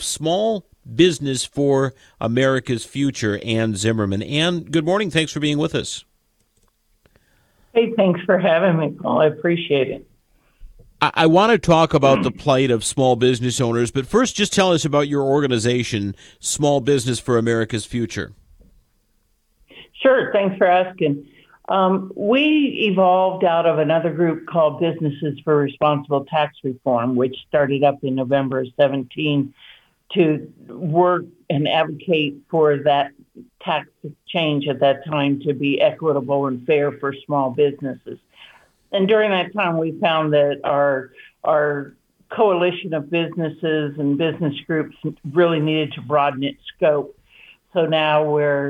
Small Business for America's Future, Ann Zimmerman. Ann, good morning. Thanks for being with us. Hey, thanks for having me, Paul. I appreciate it. I want to talk about the plight of small business owners, but first just tell us about your organization, Small Business for America's Future. Sure, thanks for asking. We evolved out of another group called Businesses for Responsible Tax Reform, which started up in November of 17 to work and advocate for that tax change at that time to be equitable and fair for small businesses. And during that time, we found that our coalition of businesses and business groups really needed to broaden its scope. So now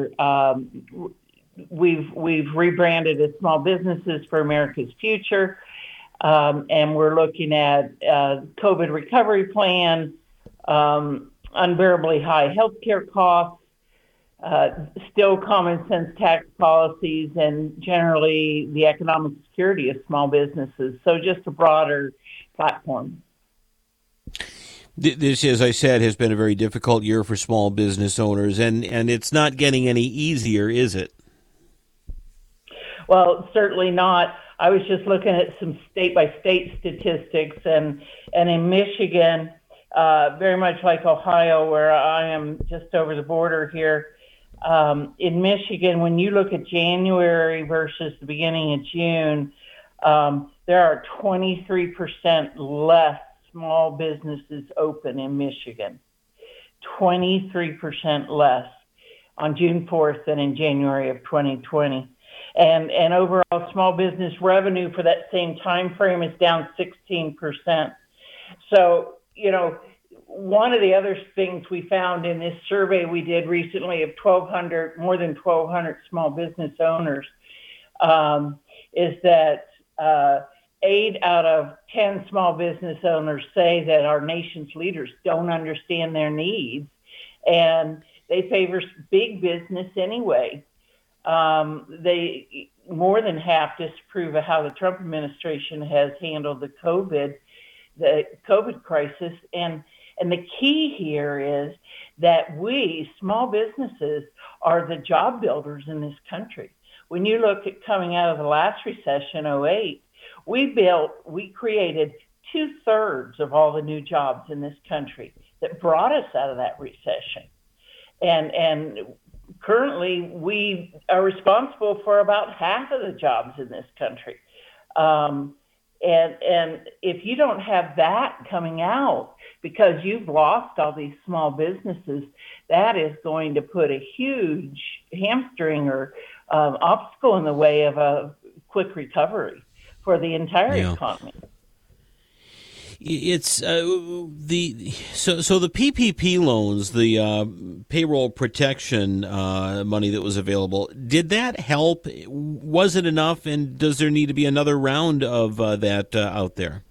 we've rebranded as Small Businesses for America's Future, and we're looking at COVID recovery plan, unbearably high healthcare costs, still common sense tax policies, and generally the economic security of small businesses. So just a broader platform. This, as I said, has been a very difficult year for small business owners, and it's not getting any easier, is it? Well, certainly not. I was just looking at some state-by-state statistics, and in Michigan, very much like Ohio, where I am just over the border here, in Michigan, when you look at January versus the beginning of June, there are 23% less small businesses open in Michigan. 23% less on June 4th than in January of 2020. And overall small business revenue for that same time frame is down 16%. So, one of the other things we found in this survey we did recently of more than 1,200 small business owners, is that 8 out of 10 small business owners say that our nation's leaders don't understand their needs, and they favor big business anyway. They more than half disapprove of how the Trump administration has handled the COVID crisis, and the key here is that we, small businesses, are the job builders in this country. When you look at coming out of the last recession, 2008, we created 2/3 of all the new jobs in this country that brought us out of that recession. And currently, we are responsible for about half of the jobs in this country. And if you don't have that coming out because you've lost all these small businesses, that is going to put a huge hamstring or obstacle in the way of a quick recovery for the entire economy. It's so the PPP loans, the payroll protection money that was available. Did that help? Was it enough? And does there need to be another round of that out there?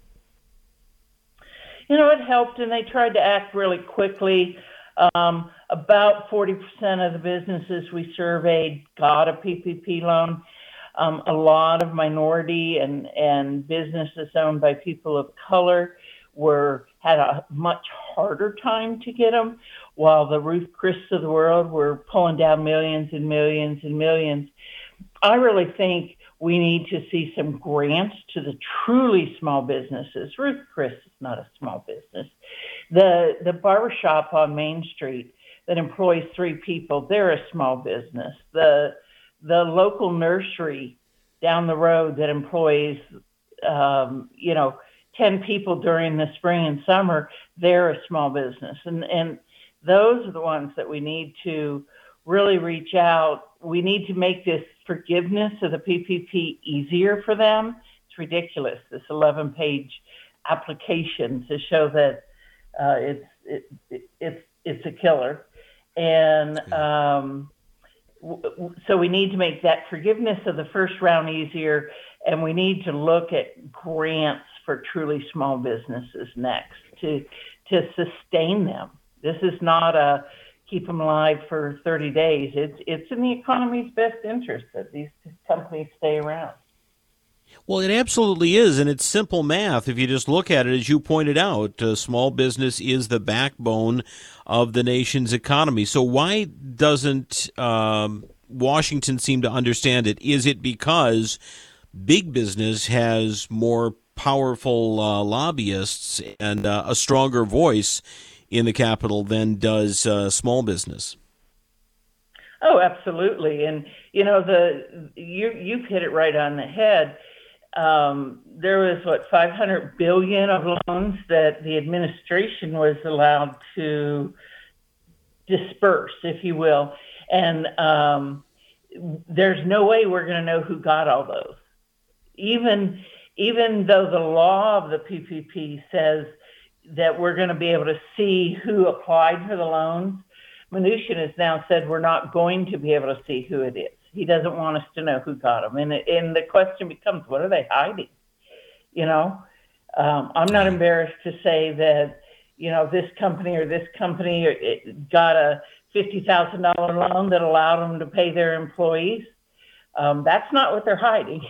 It helped, and they tried to act really quickly. About 40% of the businesses we surveyed got a PPP loan. A lot of minority and businesses owned by people of color had a much harder time to get them, while the Ruth Chriss of the world were pulling down millions and millions and millions. I really think we need to see some grants to the truly small businesses. Ruth Chris is not a small business. The barbershop on Main Street that employs 3 people, they're a small business. The local nursery down the road that employs 10 people during the spring and summer, they're a small business. And those are the ones that we need to really reach out. We need to make this forgiveness of the PPP easier for them. It's ridiculous, this 11-page application to show that it's a killer. And so we need to make that forgiveness of the first round easier, and we need to look at grants for truly small businesses next to sustain them. This is not a keep them alive for 30 days. It's in the economy's best interest that these companies stay around. Well, it absolutely is, and it's simple math. If you just look at it, as you pointed out, small business is the backbone of the nation's economy. So why doesn't Washington seem to understand it? Is it because big business has more powerful lobbyists and a stronger voice in the Capitol than does small business? Oh, absolutely. And you've hit it right on the head. There was 500 billion of loans that the administration was allowed to disperse, if you will, and there's no way we're going to know who got all those. Even though the law of the PPP says that we're going to be able to see who applied for the loans, Mnuchin has now said we're not going to be able to see who it is. He doesn't want us to know who got them. And the question becomes, what are they hiding? I'm not embarrassed to say that, this company or this company got a $50,000 loan that allowed them to pay their employees. That's not what they're hiding.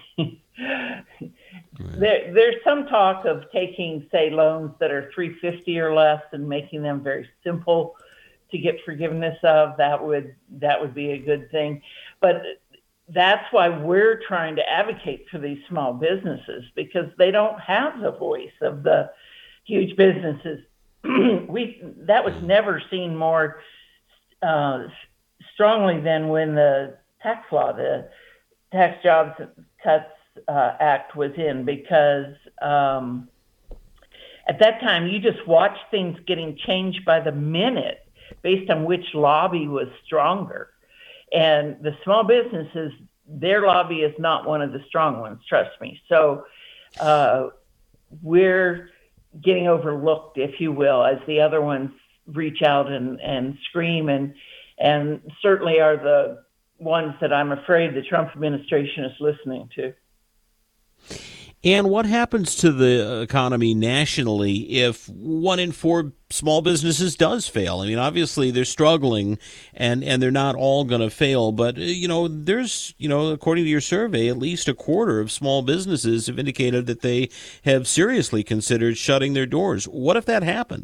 There's some talk of taking, say, loans that are $350 or less and making them very simple to get forgiveness of. That would be a good thing. But that's why we're trying to advocate for these small businesses, because they don't have the voice of the huge businesses. That was never seen more strongly than when the tax law, the Tax Jobs Cuts Act was in, because at that time you just watched things getting changed by the minute based on which lobby was stronger. And the small businesses, their lobby is not one of the strong ones, trust me. So we're getting overlooked, if you will, as the other ones reach out and scream and certainly are the ones that I'm afraid the Trump administration is listening to. And what happens to the economy nationally if 1 in 4 small businesses does fail? I mean, obviously they're struggling and they're not all going to fail, but, there's, according to your survey, at least a quarter of small businesses have indicated that they have seriously considered shutting their doors. What if that happened?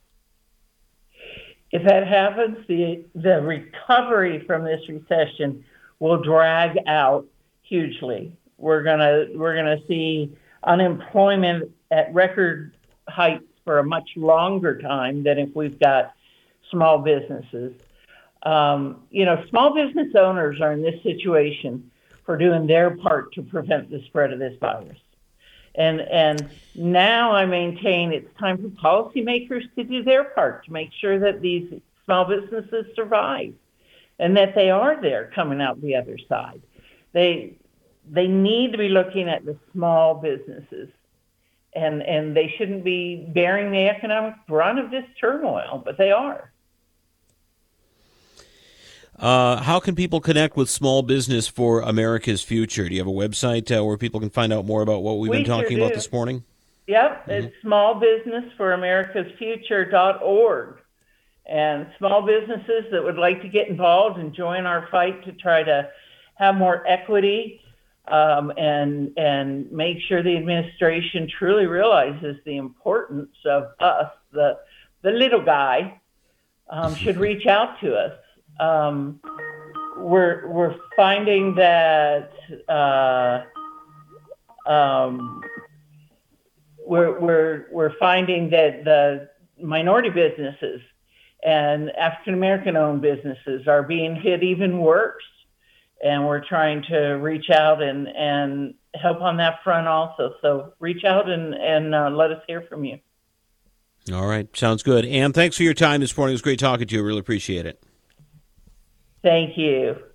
If that happens, the recovery from this recession will drag out hugely. We're gonna see unemployment at record heights for a much longer time than if we've got small businesses. Small business owners are in this situation for doing their part to prevent the spread of this virus. And now I maintain it's time for policymakers to do their part to make sure that these small businesses survive and that they are there coming out the other side. They need to be looking at the small businesses, and they shouldn't be bearing the economic brunt of this turmoil, but they are. How can people connect with Small Business for America's Future? Do you have a website where people can find out more about what we've been talking about this morning? Yep, It's smallbusinessforamericasfuture.org. And small businesses that would like to get involved and join our fight to try to have more equity and make sure the administration truly realizes the importance of us, the little guy, should reach out to us. We're finding that we're finding that the minority businesses and African American owned businesses are being hit even worse. And we're trying to reach out and help on that front also. So reach out and let us hear from you. All right. Sounds good. Ann, thanks for your time this morning. It was great talking to you. I really appreciate it. Thank you.